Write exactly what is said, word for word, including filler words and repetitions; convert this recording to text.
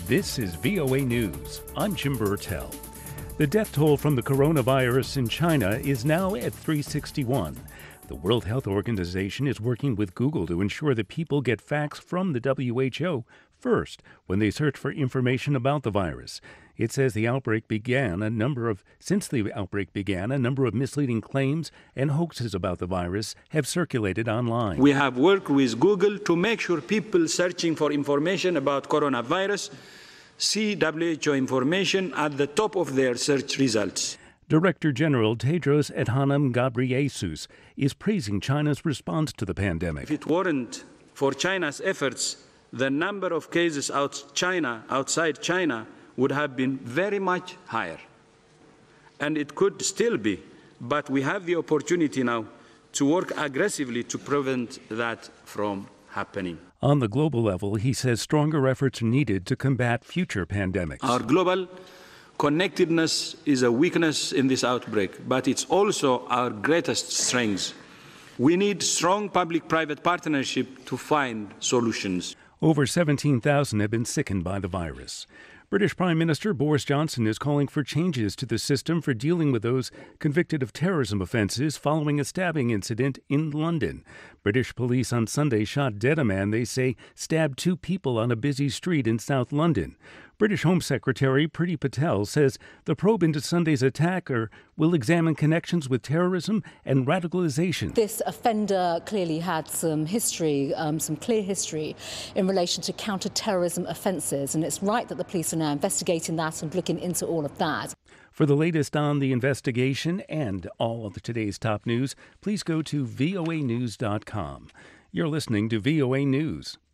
This is V O A News. I'm Jim Burtell. The death toll from the coronavirus in China is now at three hundred sixty-one. The World Health Organization is working with Google to ensure that people get facts from the W H O first when they search for information about the virus. It says the outbreak began a number of since the outbreak began, a number of misleading claims and hoaxes about the virus have circulated online. We have worked with Google to make sure people searching for information about coronavirus see W H O information at the top of their search results. Director General Tedros Adhanom Ghebreyesus is praising China's response to the pandemic. If it weren't for China's efforts, the number of cases out China, outside China would have been very much higher. And it could still be, but we have the opportunity now to work aggressively to prevent that from happening. On the global level, he says stronger efforts are needed to combat future pandemics. Our global connectedness is a weakness in this outbreak, but it's also our greatest strength. We need strong public-private partnership to find solutions. Over seventeen thousand have been sickened by the virus. British Prime Minister Boris Johnson is calling for changes to the system for dealing with those convicted of terrorism offences following a stabbing incident in London. British police on Sunday shot dead a man they say stabbed two people on a busy street in South London. British Home Secretary Priti Patel says the probe into Sunday's attacker will examine connections with terrorism and radicalization. This offender clearly had some history, um, some clear history in relation to counter-terrorism offences, and it's right that the police are now investigating that and looking into all of that. For the latest on the investigation and all of today's top news, please go to V O A news dot com. You're listening to V O A News.